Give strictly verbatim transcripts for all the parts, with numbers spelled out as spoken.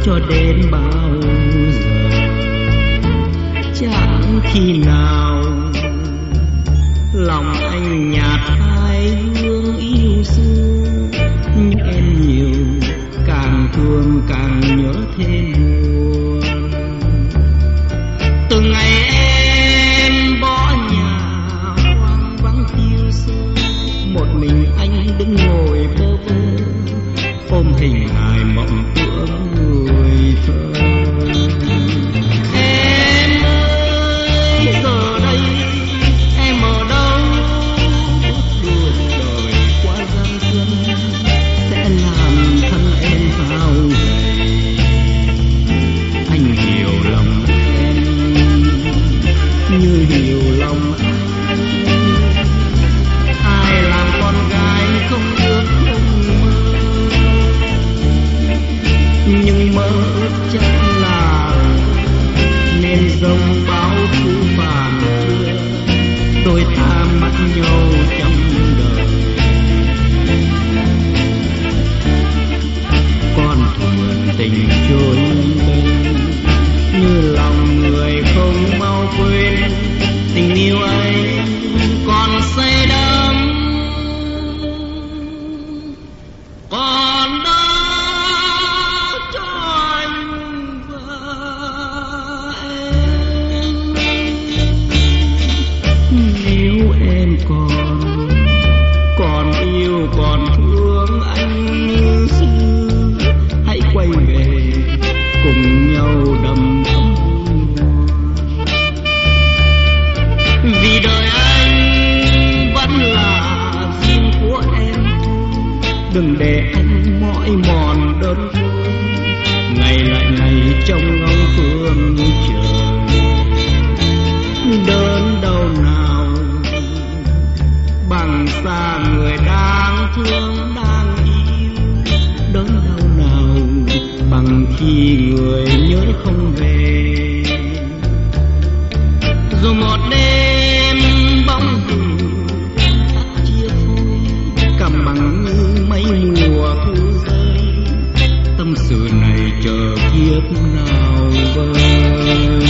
cho đến bao giờ, chẳng khi nào lòng anh nhạt hai hương yêu xưa. Nhưng em nhiều càng thương càng nhớ thêm buồn. Từ ngày em bỏ nhà hoang vắng thiêu sơ, một mình anh đứng ngồi bơ vơ ôm hình hài mộng tưởng người thơ. Em ơi giờ đây em ở đâu? Bước đường đời qua gian truân sẽ làm thân em hao gầy. Anh hiểu lòng em như hiểu lòng anh. Ai làm con gái không ước không mơ, nhưng mơ ước chắc là nên dòng báo thu vàng chưa đôi ta mắt nhau trong đời. Con thuyền tình trôi lên như lòng người không mau quên. Tình yêu ấy còn say đắm, còn đó cho anh và em. Nếu em còn còn yêu còn thương anh như xưa, hãy quay về cùng nhau đầm ấm vui hòa. Vì đời anh vẫn là riêng của em, đừng để anh mỏi mòn đơn phương. Ngày lại ngày trong ngóng phương trời, đớn đau nào bằng xa người đang thương đang yêu. Đớn đau nào bằng khi người nhớ không về. Dù một đêm bóng hình tắt chia phôi, cầm bằng như mấy mùa thu rơi. Tâm sự này chờ kiếp nào vơi.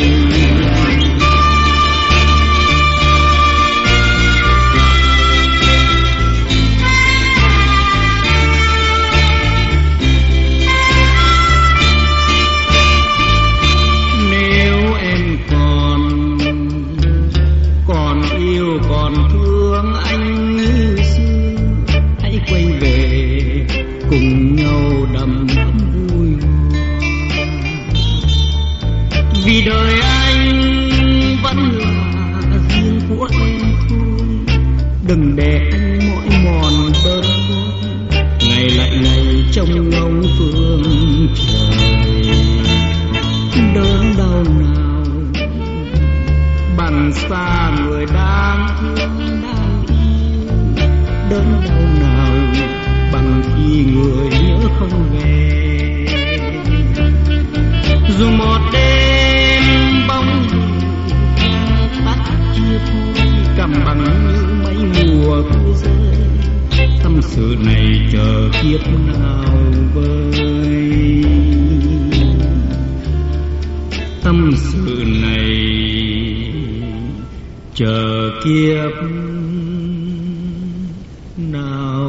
Cùng nhau đầm ấm vui hòa. Vì đời anh vẫn là riêng của em thôi, đừng để anh mỏi mòn đơn côi. Ngày lại ngày trong ngóng phương trời, đớn đau nào bằng xa người đang thương đang yêu. Đớn đau nào bằng khi người nhớ không về. Dù một đêm bóng tắt chia phôi, cầm bằng như mấy mùa thu rơi. Tâm sự này chờ kiếp nào vơi. Tâm sự này chờ kiếp nào